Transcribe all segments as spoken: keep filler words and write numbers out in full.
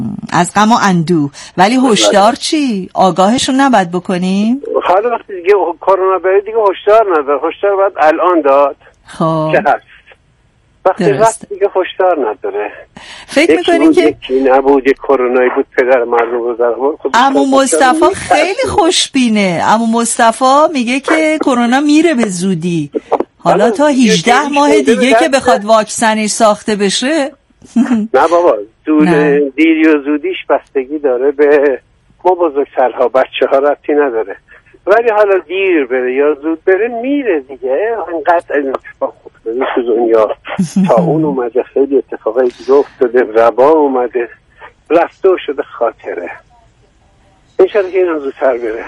از غم و اندوه. ولی هشدار چی؟ آگاهشون نباید بکنیم؟ حالا وقتی دیگه کرونا بره دیگه هشدار نداره، هشدار باید الان داد. خب که هست وقتی رفت دیگه هشدار نداره. فکر میکنین که یکی نبود، یک کرونایی بود پدر مردم رو در آورد. عمو مصطفی خیلی خوشبینه. عمو مصطفی میگه که کرونا میره به زودی. حالا تا هجده ماه دیگه که بخواد واکسنش ساخته بشه. نه بابا، زود دیری و زودیش بستگی داره به ما بزرگسالها، بچه ها ربطی نداره. ولی حالا دیر بره یا زود بره میره دیگه. انقدر این اتفاق افتاده تو دنیا، تا اون اومده خیلی اتفاقای دیگه افتاده، وبا اومده، رفته و شده خاطره. انشاءالله که این هم زودتر بره.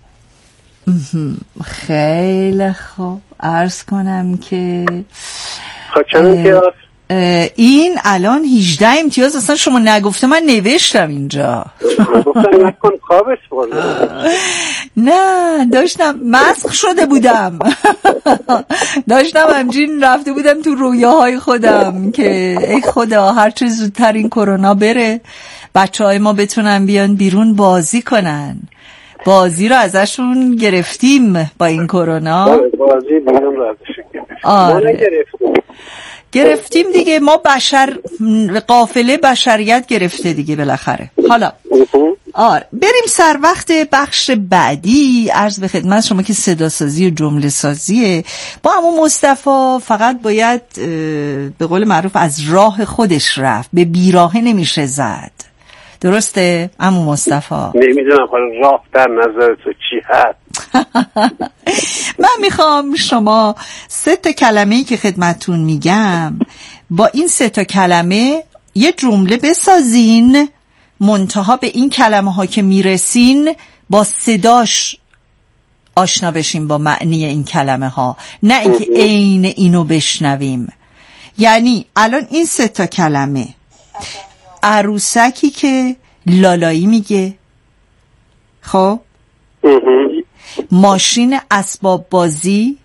خیلی خوب. عرض کنم که خب چند امتیاز؟ این الان هجده امتیاز. اصلا شما نگفته من نوشتم اینجا. گفتم نکن خوابش برده. نه داشتم مسخ شده بودم. داشتم همچین رفته بودم تو رویاهای خودم که ای خدا هر چه زودتر این کرونا بره، بچه های ما بتونن بیان بیرون بازی کنن. بازی رو ازشون گرفتیم با این کرونا. بازی بیرون رو ازشون گرفتیم. آره. ما نگرفتیم. گرفتیم دیگه. ما بشر قافله بشریت گرفته دیگه بالاخره. حالا آره بریم سر وقت بخش بعدی. عرض به خدمت شما که صدا سازی و جمله سازیه. با عمو مصطفی فقط باید به قول معروف از راه خودش رفت، به بیراهه نمیشه زد. درسته عمو مصطفی؟ نمیدونم حالا راه در نظر تو چی هست. من میخوام شما سه تا کلمه‌ای که خدمتون میگم، با این سه تا کلمه یه جمله بسازین، منتها به این کلمه ها که میرسین با صداش آشنا بشین با معنی این کلمه ها، نه اینکه عین اینو بشنویم. یعنی الان این سه تا کلمه: عروسکی که لالایی میگه، خب ماشین اسباب بازی،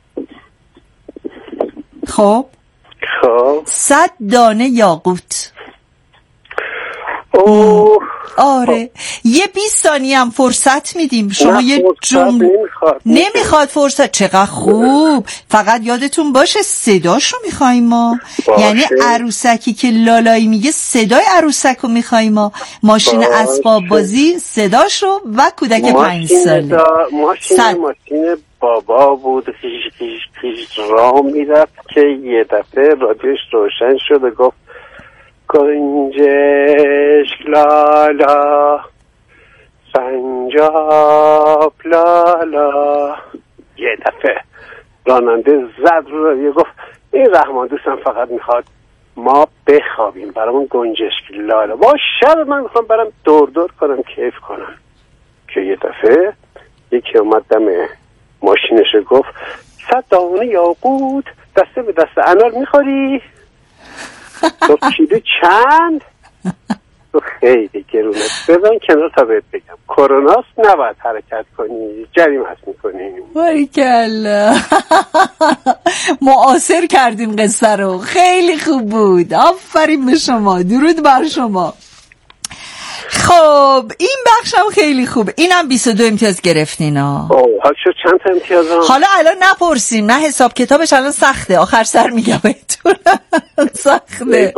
خب خب صد دانه یاقوت. اوه آره یه بیست ثانیه هم فرصت میدیم شما. یه جمله نمیخواد نمیخواد فرصت. چقدر خوب. فقط یادتون باشه صداشو میخوایم ما باشه. یعنی عروسکی که لالایی میگه صدای عروسک رو میخوایم ما. ماشین باشه. اسباب بازی صداشو و کودک پنج ساله. ماشین صد... ماشین بابا بود خیش خیش خیش راه میرفت که یه دفعه رادیوش روشن شد و گفت گنجش لالا سنجاب لالا. یه دفعه راننده زد رو رادیو گفت این رحمان دوستم فقط میخواد ما بخوابیم، برامون گنجشک لالا. با شب من میخوام برم دور دور کنم، کیف کنم. که یه دفعه یکی اومد دم ماشینش گفت صد دانه یاقوت دسته به دسته انار میخوری؟ تو کیلو چند؟ تو خیلی گرونه. بزن کنار تا بهت بگم کروناست، نباید حرکت کنی، جریمه هست میکنی. باریکلا. معاصر کردیم قصه رو. خیلی خوب بود. آفرین به شما. درود بر شما. خب این بخش هم خیلی خوبه. اینم بیست و دو امتیاز گرفتین ها. اوه حالا شد چند تا امتیاز هم؟ حالا الان نپرسین، من حساب کتابش الان سخته، آخر سر میگم بهتون. سخته.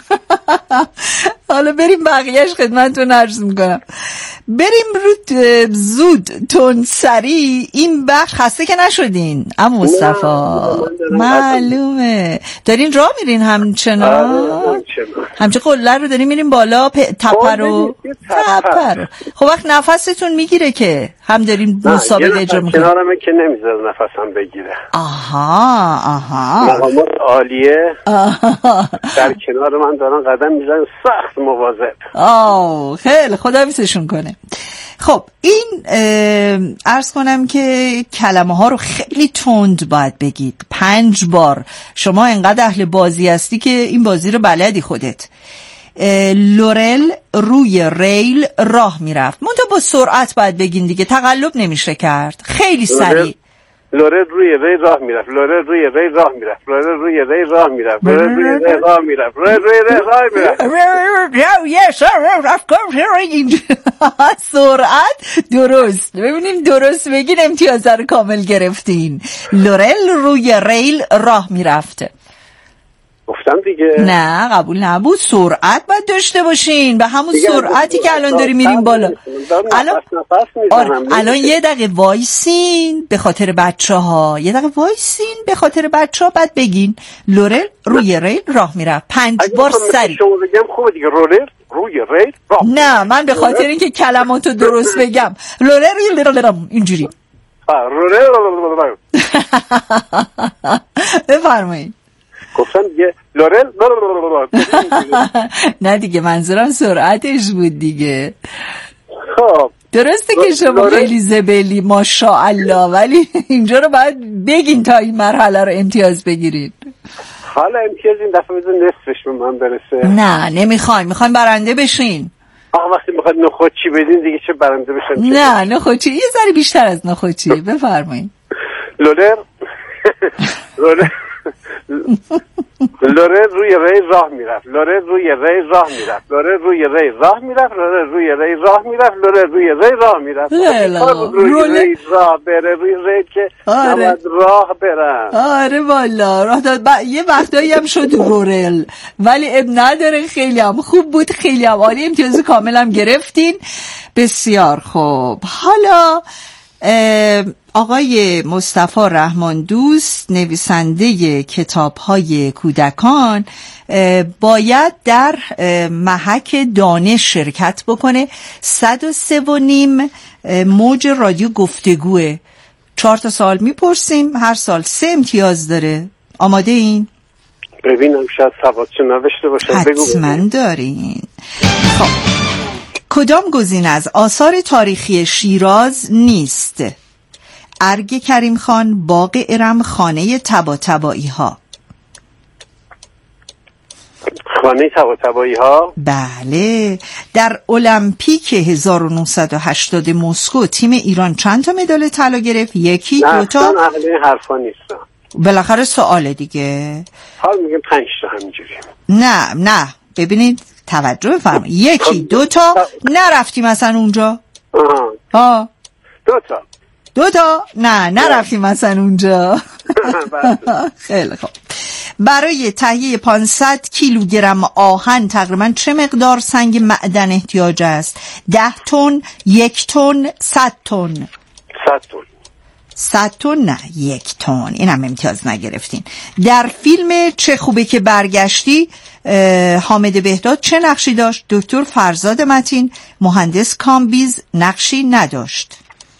حالا بریم بقیهش خدمتتون عرض میکنم. بریم رو زود تون سری این بخش. خسته که نشدین عمو مصطفی؟ معلومه دارین راه میرین همچنان، همچه قله رو دارین میرین بالا، تپه رو تپه رو. خب وقت نفستون میگیره که هم دارین مسابقه اجرا میکنین؟ کنارمه که نمیذاره نفسم بگیره. آها آها مقامات عالیه در کنار من دارن قدم میزنن، سخت مواظب. آه خیلی خدا حفظشون کنه. خب این عرض کنم که کلمه ها رو خیلی تند باید بگید، پنج بار. شما انقدر اهل بازی هستی که این بازی رو بلدی خودت. لورل روی ریل راه میرفت، منتها با سرعت باید بگین دیگه، تقلب نمیشه کرد، خیلی سریع. لورل روی ری راه میرفت، لورل روی ری راه میرفت، لورل روی ری راه میرفت، لورل روی ری راه میرفت، لورل روی ری راه میرفت. سرعت درست. ببینیم درست بگین امتیاز رو کامل گرفتین. لورل روی ریل راه میرفت. گفتم دیگه. نه قبول نبود. سرعت باید داشته باشین، به همون سرعتی که الان داری میریم بالا. الان آره الان یه دقیقه وایسین به خاطر بچه ها، یه دقیقه وایسین به خاطر بچه ها، بعد بگین لورل روی ریل راه میرفت. پنج بار سری شما بگم خوبه دیگه. رولر روی ریل راه. نه من به خاطر اینکه کلماتو درست بگم. لورل روی ریل اینجوری. رولر بفرمایید. گفتم دیگه لورل. نه دیگه منظورم سرعتش بود دیگه. خب درسته که شما خیلی زبلی ماشاءالله، ولی اینجا رو باید بگین تا این مرحله رو امتیاز بگیرید. حالا امتیاز این دفعه بزن نصفش به من برسه. نه نمیخوایم، میخوایم برنده بشین. آقا وقتی میخواد نخودچی بدین دیگه چه برنده بشن؟ نه نخودچی یه ذره بیشتر از نخودچی. بفرمایید. لورل لورل لورل روی ری راه میرفت، لورل روی ری راه میرفت، لورل روی ری راه میرفت، لورل روی ری راه میرفت، لورل روی ری راه میرفت. روی ری راه بره، روی ری که نباید راه برن. آره والا راه داد. ب... یه وقتایی هم شد رورل، ولی اب نداره. خیلی هم خوب بود، خیلی هم عالی. امتیاز کامل هم گرفتین. بسیار خوب. حالا آقای مصطفی رحمان دوست نویسنده کتاب‌های کودکان باید در محک دانش شرکت بکنه. صد و سه و نیم موج رادیو گفتگوه. چهار تا سوال میپرسیم، هر سال سه امتیاز داره. آماده این؟ ببینم شاید سوادشو نوشته باشه. حتما دارین. خب کدام گزینه از آثار تاریخی شیراز نیست؟ ارگ کریم خان، باغ ارم، خانه طباطبایی ها. خانه طباطبایی ها؟ بله. در المپیک هزار و نهصد و هشتاد مسکو تیم ایران چند تا مدال طلا گرفت؟ یکی، دو تا؟ نه اهل این حرفا نیستم. بالاخره سوال دیگه. حال میگم پنج تا همینجوری. نه نه ببینید توجه بفرمایید. یکی، دو تا؟ نرفتیم مثلا اونجا. آها. ها. دو تا. دو تا؟ نه نرفتیم مثلا اونجا. خیلی خوب. برای تهیه پانصد کیلوگرم آهن تقریبا چه مقدار سنگ معدن احتیاج است؟ ده تن، یک تن، صد تن؟ صد تن. صد تن نه، یک تن. این هم امتیاز نگرفتین. در فیلم چه خوبه که برگشتی حامد بهداد چه نقشی داشت؟ دکتر فرزاد متین، مهندس کامبیز نقشی نداشت.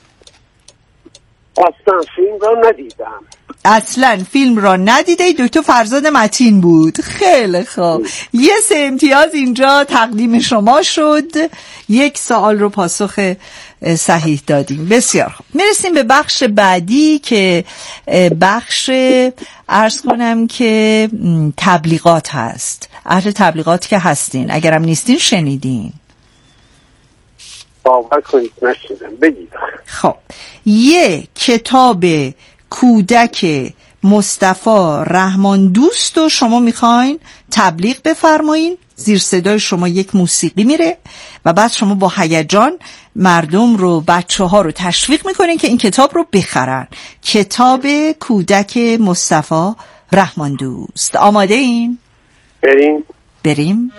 اصلا فیلم را ندیدم. اصلا فیلم را ندیده. دکتر فرزاد متین بود. خیلی خوب. یه سه امتیاز اینجا تقدیم شما شد. یک سوال رو پاسخ صحیح دادیم. بسیار خوب. میرسیم به بخش بعدی که بخش عرض کنم که تبلیغات هست. اهل تبلیغات که هستین، اگرم نیستین شنیدین. باور کنید نشنیدم. بگید. خب یه کتاب کودک مصطفی رحمان دوست رو شما میخواین تبلیغ بفرمایین. زیر صدای شما یک موسیقی میره و بعد شما با هیجان مردم رو، بچه ها رو تشویق میکنین که این کتاب رو بخرن. کتاب کودک مصطفی رحمان دوست. آماده این؟ بریم بریم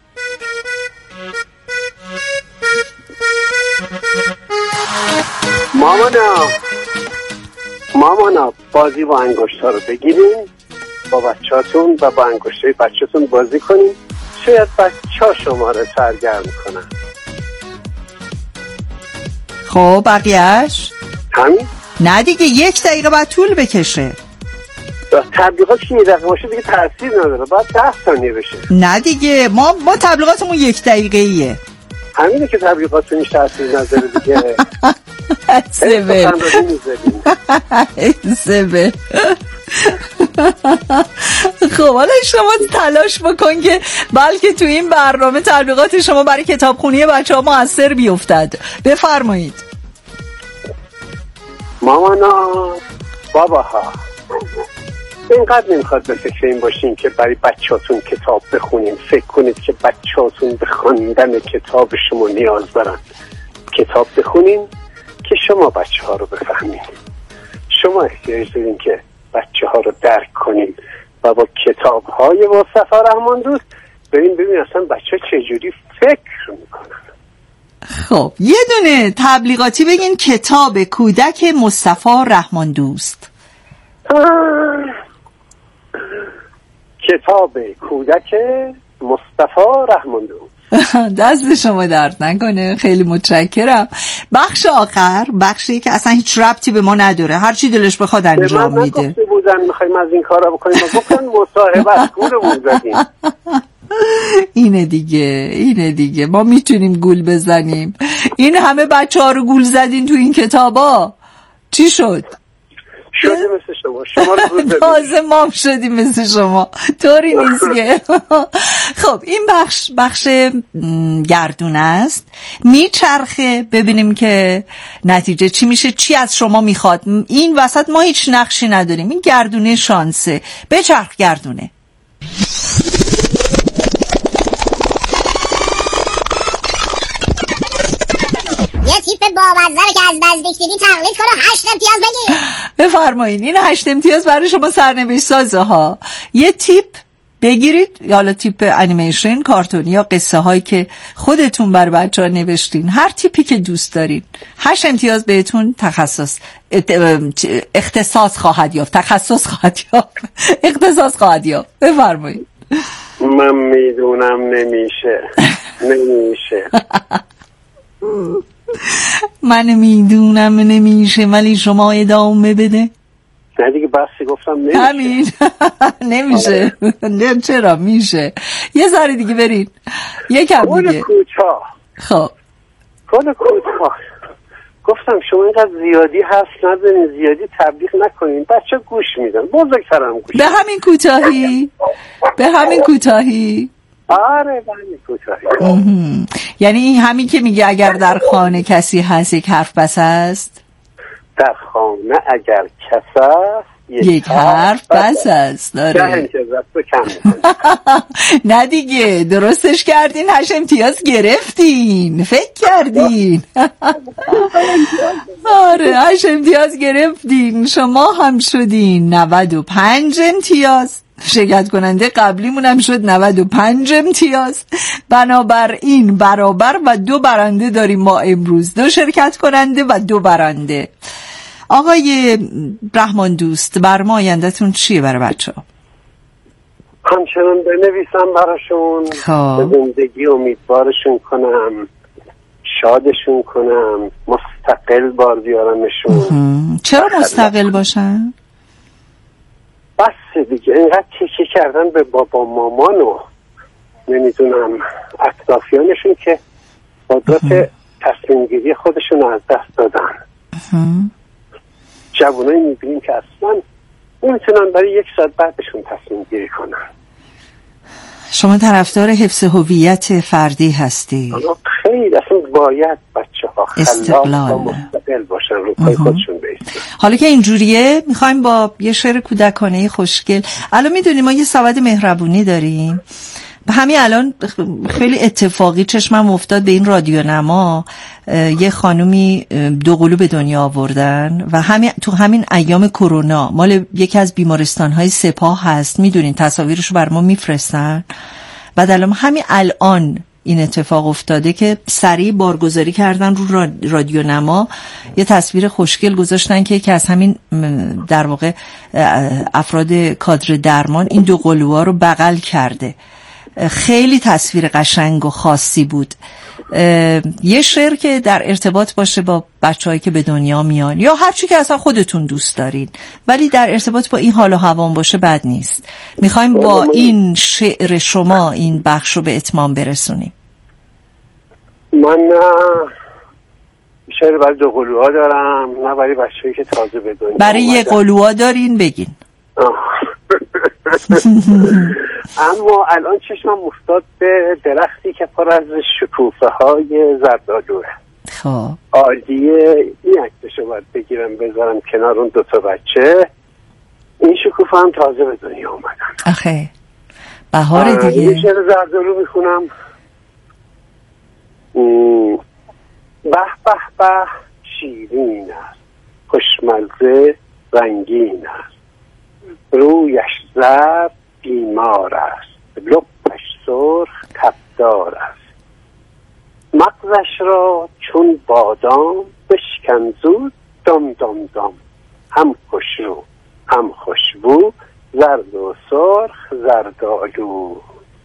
مامانا مامانا بازی با انگشتا رو بگیرین، با بچهاتون و با انگشتای بچهتون بازی کنین. شاید بچه ها شما رو سرگرم کنن. خب بقیهش؟ همین؟ نه دیگه یک دقیقه بعد طول بکشه. تبلیغات که یه دقیقه باشه دیگه تاثیر نداره، باید ده ثانیه بشه. نه دیگه ما ما تبلیغاتمون یک دقیقه ایه. همینه که تبلیغاتون هیچ تاثیر نداره دیگه. سبه سبه. خب حالا شما تلاش بکن که بلکه تو این برنامه تبلیغات شما برای کتابخونی بچه ها مؤثر بیفتد. بفرمایید. مامانا باباها اینقدر نمیخواد به فکر این باشین که برای بچهاتون کتاب بخونین. فکر کنید که بچهاتون به خواندن کتاب شما نیاز دارن. کتاب بخونین که شما بچه ها رو بفهمین. شما احتیاج دارین که بچه ها رو درک کنین و با کتاب های مصطفی رحمان دوست برین ببین اصلا بچه ها چجوری فکر میکنن. خب یه دونه تبلیغاتی بگین کتاب کودک مصطفی رحمان دوست. کتاب کودک مصطفی رحمان دوست. دست شما درد نکنه، خیلی متشکرم. بخش آخر، بخشی که اصلا هیچ ربطی به ما نداره، هر چی دلش بخواد انجام میده. من نگفته بودن میخوایم از این کارا بکنیم، گفتن مصاحبت گولمون زدیم. اینه دیگه، اینه دیگه، ما میتونیم گول بزنیم. این همه بچه ها رو گول زدین تو این کتابا، چی شد؟ شده مثل شما، شما رو گول زدین. تازه ما شدیم مثل شما، طوری نیست که. خب این بخش بخش گردونه است، میچرخه ببینیم که نتیجه چی میشه، چی از شما میخواد. این وسط ما هیچ نقشی نداریم، این گردونه شانسه. بچرخ گردونه. یه تیپ باوزه رو که از نزدیک دیدی تقلید کنه هشت امتیاز بگیر. بفرمایید این هشت امتیاز برای شما سرنوشت سازه ها. یه تیپ بگیرید، یا تیپ انیمیشن، کارتونی یا قصه هایی که خودتون بر بچه ها نوشتین، هر تیپی که دوست دارین. هشت امتیاز بهتون تخصص اختصاص خواهد یافت، تخصص خواهد یافت، اختصاص خواهد یافت. بفرمایید. من میدونم نمیشه نمیشه من میدونم نمیشه ولی شما ادامه بده. نه دیگه بحثی گفتم نمیشه. همین. نمیشه. نه چرا میشه. یه ذره دیگه برید. یکم دیگه. کل کوچا. خب کل کوچا. گفتم شما اینقدر زیادی حرف نزنین، زیادی تبلیغ نکنین، بچه گوش میدن، بزرگترم گوش. به همین کوتاهی. به همین کوتاهی. آره به همین کوتاهی. یعنی این همین که میگه اگر در خانه کسی هست یک حرف بس است. در خانه اگر کس است یک حرف بس است. داره نه دیگه درستش کردین، هشت امتیاز گرفتین، فکر کردین. آره هشت امتیاز گرفتین، شما هم شدین نود و پنج امتیاز. شرکت کننده قبلیمون هم شد نود و پنج امتیاز. بنابراین برابر و دو برنده داریم ما امروز، دو شرکت کننده و دو برنده. آقای رحمان دوست، برمایندتون چیه برای بچه ها؟ همچنان بنویسم براشون، به زندگی امیدوارشون کنم، شادشون کنم، مستقل بار بیارمشون. چرا مستقل باشن؟ بس دیگه اینقدر تیکه کردن به بابا مامان و نمیدونم اطرافیانشون که قدرت تصمیم گیری خودشون از دست دادن. جوانایی میبینیم که اصلا نمیتونن برای یک ساعت بعدشون تصمیم گیری کنن. شما طرفدار حفظ هویت فردی هستی؟ خیلی اصلا باید بچه ها استقلال و مستقل باشن، رو پای خودشون بیستن. حالا که اینجوریه میخوایم با یه شعر کودکانه خوشگل. الان میدونیم ما یه سبد مهربونی داریم، همین الان خیلی اتفاقی چشمم افتاد به این رادیو نما، یه خانومی دو قلو به دنیا آوردن و همین تو همین ایام کرونا، مال یکی از بیمارستان‌های سپاه هست، میدونین تصاویرشو بر ما میفرستن. بعد الان همین الان این اتفاق افتاده که سریع بارگذاری کردن رو رادیو نما، یه تصویر خوشگل گذاشتن که یکی از همین در واقع افراد کادر درمان این دو قلوها رو بغل کرده. خیلی تصویر قشنگ و خاصی بود. یه شعر که در ارتباط باشه با بچه‌هایی که به دنیا میان یا هر چی که اصلا خودتون دوست دارین، ولی در ارتباط با این حال و هوام باشه بد نیست. میخوایم با این شعر شما این بخش رو به اتمام برسونیم. من شعر برای دو قلوها دارم، نه برای بچه‌هایی که تازه به دنیا برای یه قلوها دارین بگین. اما الان چشمم افتاد به درختی که پر از شکوفه های زردآلوه. خب عالیه، این عکسش رو باید بگیرم بذارم کنار اون دوتا بچه. این شکوفه هم تازه به دنیا اومدن. آخه بهار دیگه. یه شعر زردارو میخونم. به به به شیرین است، خوشمزه رنگین است، رویش زرد بیمار است، لبش سرخ تبدار است، مغزش را چون بادام بشکن زود دم دم دم، هم خوشرو هم خوشبو، زرد و سرخ زردآلو.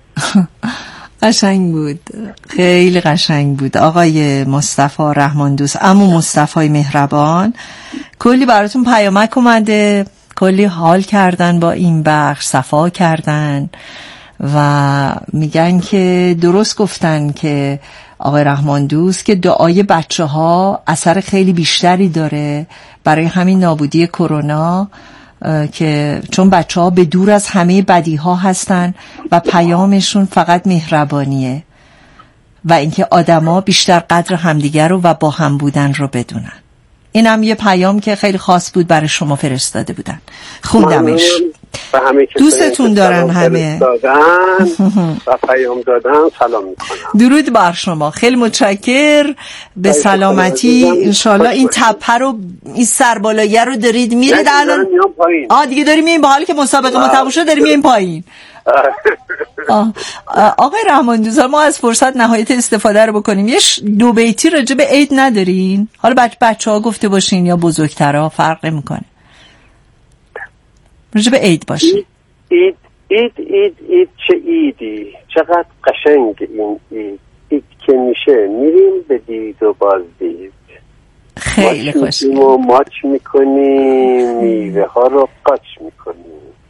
قشنگ بود، خیلی قشنگ بود آقای مصطفی رحمان دوست، عمو مصطفی مهربان. کلی براتون پیامک اومده، کلی حال کردن با این بخش، صفا کردن و میگن که درست گفتن که آقای رحمان دوست که دعای بچه ها اثر خیلی بیشتری داره برای همین نابودی کرونا، که چون بچه ها به دور از همه بدی ها هستن و پیامشون فقط مهربانیه و اینکه آدما بیشتر قدر همدیگر رو و با هم بودن رو بدونن. اینم یه پیام که خیلی خاص بود برای شما فرستاده بودن، خوندمش. دوستتون دارن همه و پیام دادن، سلام میکنم. درود بر شما، خیلی متشکر، به سلامتی انشالله. این تپه رو، این سربالایه رو دارید میرید الان؟ آه دیگه داریم این، با حالی که مسابقه ما تموم شد داریم این پایین. آه. آقای رحمان دوست، ما از فرصت نهایت استفاده رو بکنیم. یه دو بیتی راجع به عید ندارین؟ حالا بچه بچه ها گفته باشین یا بزرگترها، فرق میکنه. راجع به عید باشه. عید عید عید عید چه عیدی، چقدر قشنگ این عید. عید که میشه میریم به دید و بازدید، خیلی خوش و ماچ میکنیم، میوه ها رو قاچ میکنیم.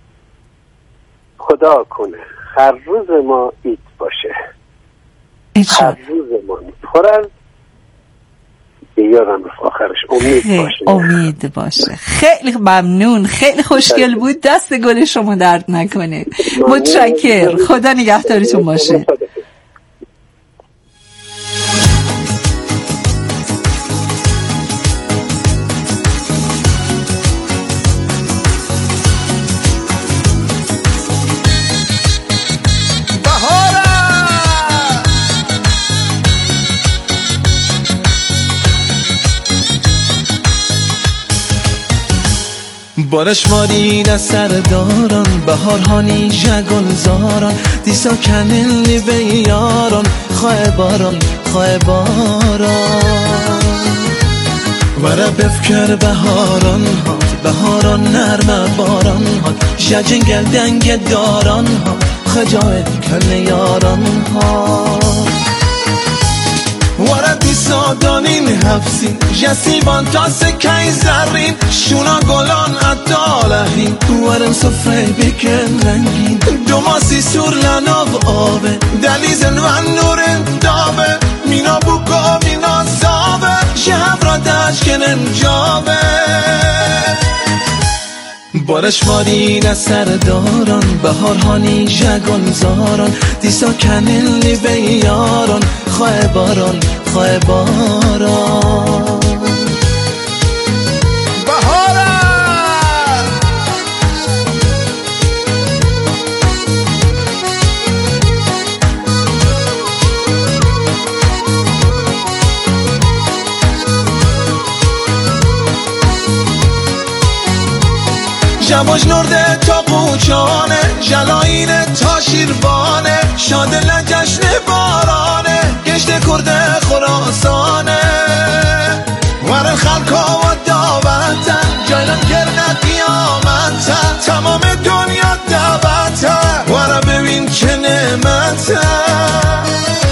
خدا کنه هر روز ما عید باشه، هر روزمان پر از یادم آخرش امید باشه. امید باشه. خیلی ممنون، خیلی خوشگل بود، دست گل شما درد نکنه. متشکر، خدا نگهدارتون باشه. بارش مارین از سرداران، بهار هانی جگل زاران، دیسا کنلی به یاران، خواه باران خواه باران. وره بفکر بهاران هات، بهاران نرمه باران هات، جنگل دنگ داران هات، خجای کل یاران هات. وره دیسا دانین هفسین، جسیبان تا سکای زرین، شونا گلان ادالهین، ورن سفره بکن رنگین، دوماسی سور لناو آبه، دلیزن و نورن دابه، مینا بوکا مینا زابه، شهب را دشکنن جابه. بارش مارین از سرداران، بهار هانی جگل زاران، دیسا کنلی به یاران، خواه باران خواه باران. جواج نرده تا قوچانه، جلاینه تا شیروانه، شادل جشن بارانه، گشت کرده خراسانه. ور خلقا و دعوتن، جایلم گرنه قیامتن، تمام دنیا دعوتن، ور ببین چه نعمتن.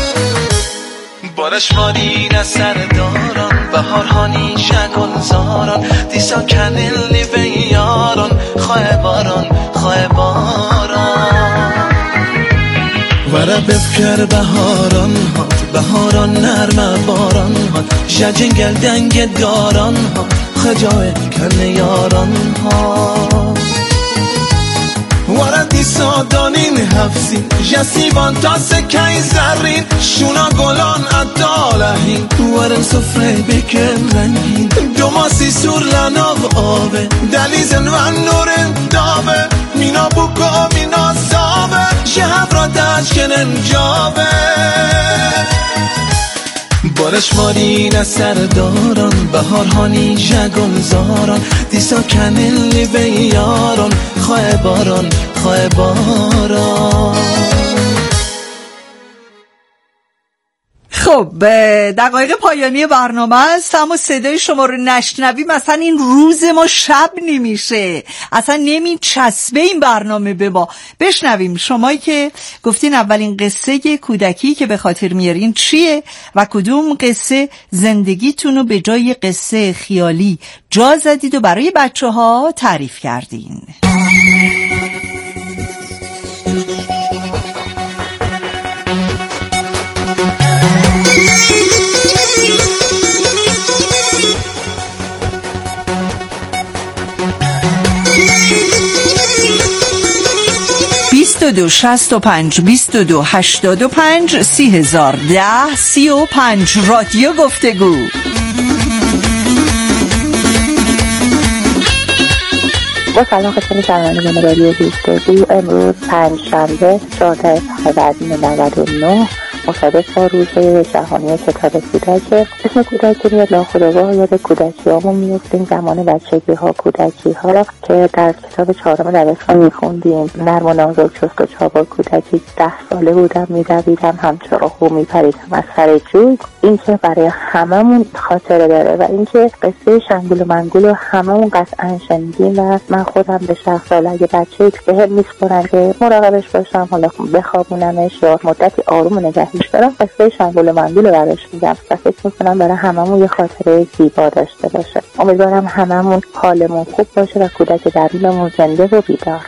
بارش مارین از سرداران، بهار هانی شگل زاران، دیسا کنلی به یاران، خواه باران خواه باران. وره بفکر بهاران هات، بهاران نرمه باران هات، جنگل دنگ داران هات، خجای کل یاران هات. وره دیسا دانین هفسین، جسیبان تا سکای زرین، شونا گلان ادالهین، ورن سفره بکن رنگین، دوماسی sur la nove dalizin van nuren dave mina buka mina save شهراتش کنن جاوه بارش مارین سرداران بهار هانی جگل زاران دیسا کنلی به یاران خواه باران خواه باران. خب دقایق پایانی برنامه است، اما صدای شما رو نشنویم مثلا این روز ما شب نمیشه، اصلا نمیچسبه این برنامه به ما. بشنویم شمایی که گفتین اولین قصه کودکی که به خاطر میارین چیه و کدوم قصه زندگیتون رو به جای قصه خیالی جا زدید و برای بچه ها تعریف کردین. بیست و دو شصت و پنج بیست و دو هشتاد و پنج سی هزار ده سی و پنج رادیو گفتگو. با سلام خدمت شنوندگان رادیو گفتگو. امروز پنج شنبه چهارده فروردین نود و نه مصادف با روز جهانی کتاب کودک. اسم کودک که میاد ناخودآگاه یاد کودکی هامون میفتیم، زمان بچگی ها، کودکی ها را که در کتاب چهارم دبستان میخوندیم. نرم و نازک چست و چابک کودکی. ده ساله بودم میدویدم همچرا خو میپریدم از سر جوی. این که برای هممون خاطره داره و این که قصه شنگول و منگول رو هممون قطعا شنیدیم و من خودم به شخص اگه بچه به هم میسپرن که مراقبش باشم، حالا بخوابونمش یا مدتی آروم نگهش دارم، قصه شنگول و منگول رو برش میگم و فکر میکنم برای هممون یه خاطره زیبا داشته باشه. امیدوارم هممون حالمون خوب باشه و کودک درونمون زنده و بیدار.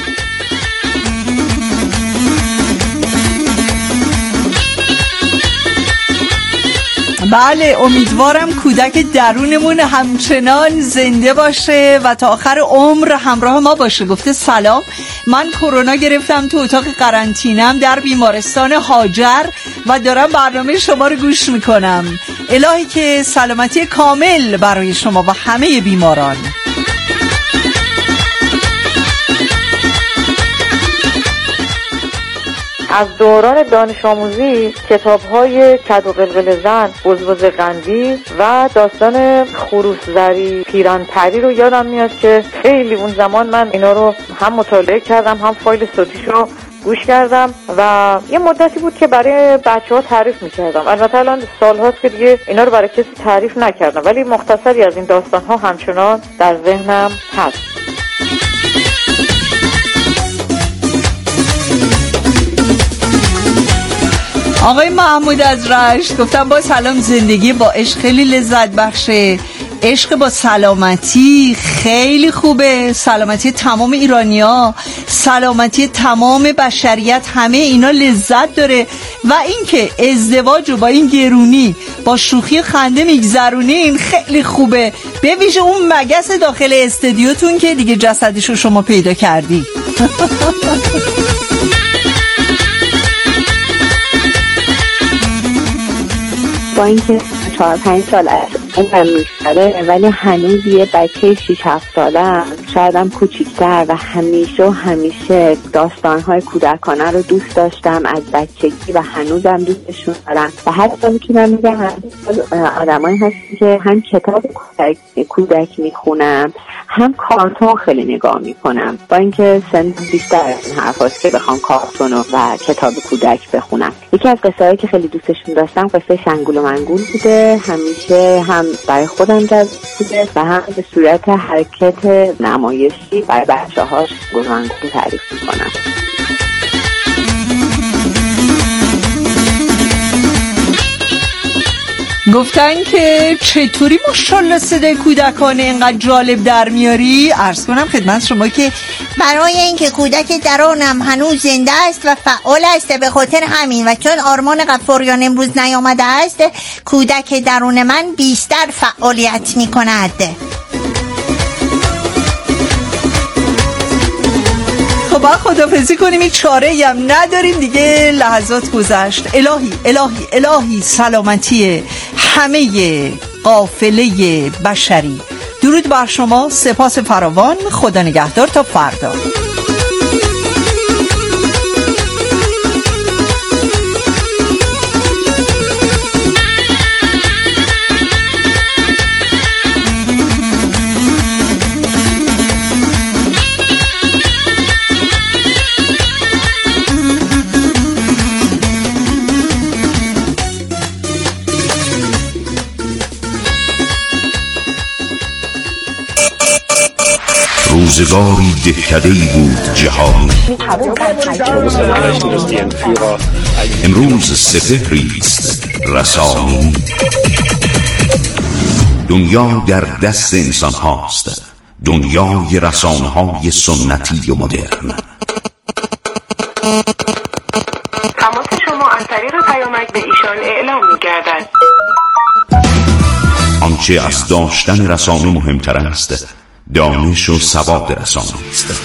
بله، امیدوارم کودک درونمون همچنان زنده باشه و تا آخر عمر همراه ما باشه. گفته سلام، من کرونا گرفتم تو اتاق قرنطینه‌ام در بیمارستان هاجر و دارم برنامه شما رو گوش میکنم. الهی که سلامتی کامل برای شما و همه بیماران. از دوران دانش آموزی کتاب‌های کد و قلقل زن، وزوز قندی و داستان خروس زری پیران پری رو یادم میاد که خیلی اون زمان من اینا رو هم مطالعه کردم هم فایل صوتیش رو گوش کردم و یه مدتی بود که برای بچه‌ها تعریف می‌کردم. البته الان سال‌هاست که دیگه اینا رو برای کسی تعریف نکردم، ولی مختصری از این داستان‌ها همچنان در ذهنم هست. آقای محمود از رشت گفتم با سلام، زندگی با عشق خیلی لذت بخشه، عشق با سلامتی خیلی خوبه، سلامتی تمام ایرانیا، سلامتی تمام بشریت، همه اینا لذت داره و اینکه ازدواج رو با این گرونی با شوخی خنده میگذرونین خیلی خوبه، به ویژه اون مگس داخل استودیوتون که دیگه جسدش رو شما پیدا کردی. با اینکه چهار پنج سال از عمرم می‌گذره ولی هنوز یه بچه شش هفت ساله، شاید هم کوچیک‌تر، و همیشه و همیشه داستان‌های کودکانه رو دوست داشتم از بچگی و هنوزم دوستشون دارم و حتی میتونم میگم آدمایی هستن که هم کتاب کودک, کودک میخونم هم کارتون خیلی نگاه میکنم، با اینکه سن بیشتر از این حرف هست که بخوام کارتون و کتاب کودک بخونم. یکی از قصه‌هایی که خیلی دوستشون داشتم قصه شنگول و منگول بوده. همیشه هم برای خودم جذاب بوده و هم به صورت حرکت نمایشی برای بچه‌ها شنگول و منگول تعریف میکنم. گفتن که چطوری ماشاءالله صدای کودکانه اینقدر جالب در میاری. عرض کنم خدمت شما که برای اینکه کودک درونم هنوز زنده است و فعال است، به خاطر همین و چون آرمان غفاریان امروز نیامده است، کودک درون من بیشتر فعالیت می کند. خب باید خدافزی کنیم، این چاره‌ای هم نداریم دیگه، لحظات گذشت. الهی الهی الهی سلامتی همه قافله بشری درود بر شما، سپاس فراوان، خدا نگهدار تا فردا. روزگاری دهکده‌ای بود جهان، امروز سپهریست رسانی. دنیا در دست انسان هاست، دنیای رسانه های سنتی و مدرن. تماس شما از طریق پیامک به ایشان اعلام می گردد. آنچه از داشتن رسانه مهمتر است، دانش و سواد رسانه است.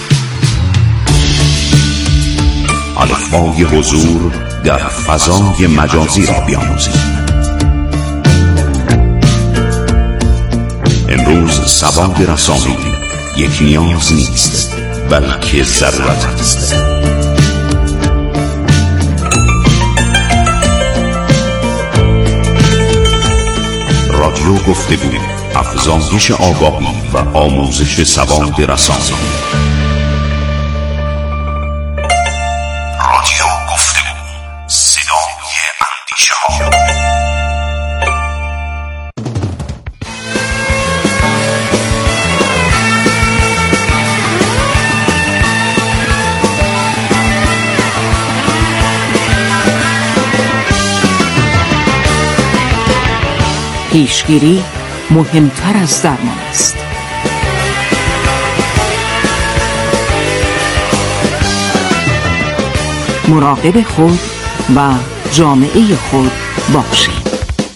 الفبای حضور در فضای مجازی را بیاموزید. امروز سواد رسانه یک نیاز نیست، بلکه ضرورت است. رادیو گفتگو، افزایش آگاهی و آموزش سواد رسانه. رادیو گفتگو، صدای اندیشه ها. پیشگیری مهمتر از درمان است. مراقب خود و جامعه خود باشید.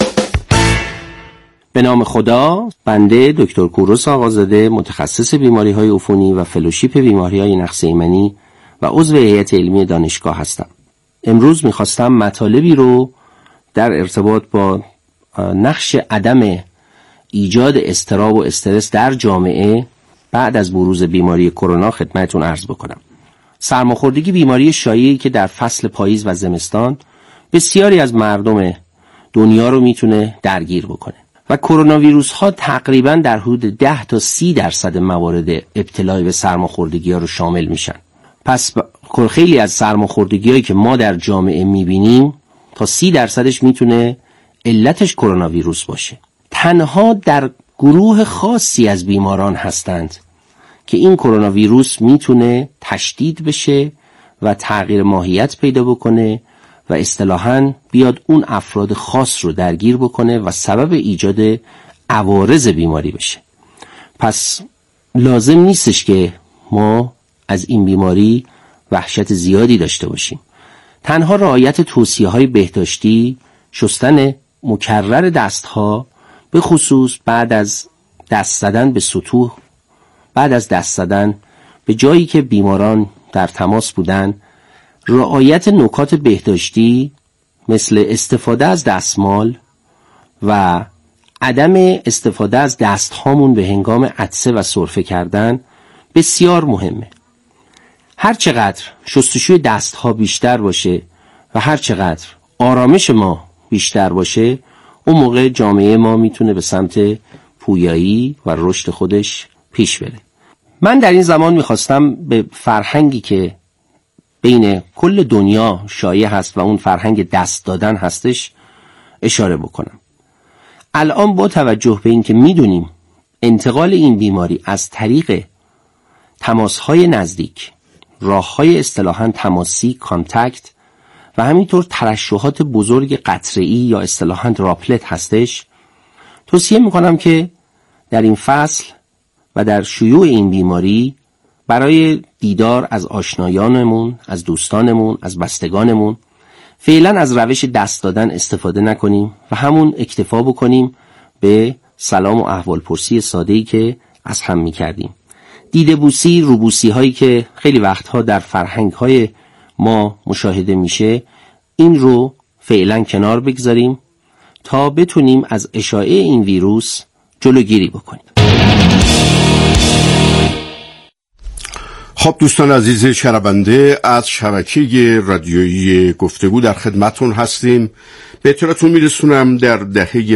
به نام خدا، بنده دکتر کوروش آقازاده، متخصص بیماری‌های عفونی و فلوشیپ بیماری‌های نقص ایمنی و عضو هیئت علمی دانشگاه هستم. امروز می‌خواستم مطالبی رو در ارتباط با نقش عدم ایجاد اضطراب و استرس در جامعه بعد از بروز بیماری کرونا خدمتتون عرض بکنم. سرماخوردگی بیماری شایعی که در فصل پاییز و زمستان بسیاری از مردم دنیا رو میتونه درگیر بکنه و کرونا ویروس ها تقریبا در حدود ده تا سی درصد موارد ابتلا به سرماخوردگی ها رو شامل میشن. پس خیلی از سرماخوردگی هایی که ما در جامعه میبینیم تا سی درصدش میتونه علتش کرونا ویروس باشه. تنها در گروه خاصی از بیماران هستند که این کرونا ویروس میتونه تشدید بشه و تغییر ماهیت پیدا بکنه و اصطلاحاً بیاد اون افراد خاص رو درگیر بکنه و سبب ایجاد عوارض بیماری بشه. پس لازم نیستش که ما از این بیماری وحشت زیادی داشته باشیم. تنها رعایت توصیه‌های بهداشتی، شستن مکرر دستها، به خصوص بعد از دست زدن به سطوح، بعد از دست زدن به جایی که بیماران در تماس بودن، رعایت نکات بهداشتی مثل استفاده از دستمال و عدم استفاده از دستهامون به هنگام عطسه و سرفه کردن بسیار مهمه. هر چقدر شستشوی دستها بیشتر باشه و هر چقدر آرامش ما بیشتر باشه، اون موقع جامعه ما میتونه به سمت پویایی و رشد خودش پیش بره. من در این زمان میخواستم به فرهنگی که بین کل دنیا شایع هست و اون فرهنگ دست دادن هستش اشاره بکنم. الان با توجه به این که میدونیم انتقال این بیماری از طریق تماسهای نزدیک، راههای اصطلاحاً تماسی، کانتکت و همینطور ترشحات بزرگ قطره‌ای یا اصطلاحاً دراپلت هستش، توصیه میکنم که در این فصل و در شیوع این بیماری برای دیدار از آشنایانمون، از دوستانمون، از بستگانمون فعلا از روش دست دادن استفاده نکنیم و همون اکتفا بکنیم به سلام و احوالپرسی ساده‌ای که از هم میکردیم. دیده بوسی، روبوسی هایی که خیلی وقتها در فرهنگ های ما مشاهده میشه، این رو فعلا کنار بگذاریم تا بتونیم از اشاعه این ویروس جلوگیری بکنیم. خب دوستان عزیز شنونده، از شبکه رادیویی گفتگو در خدمتون هستیم. به اطلاعتون میرسونم در دهه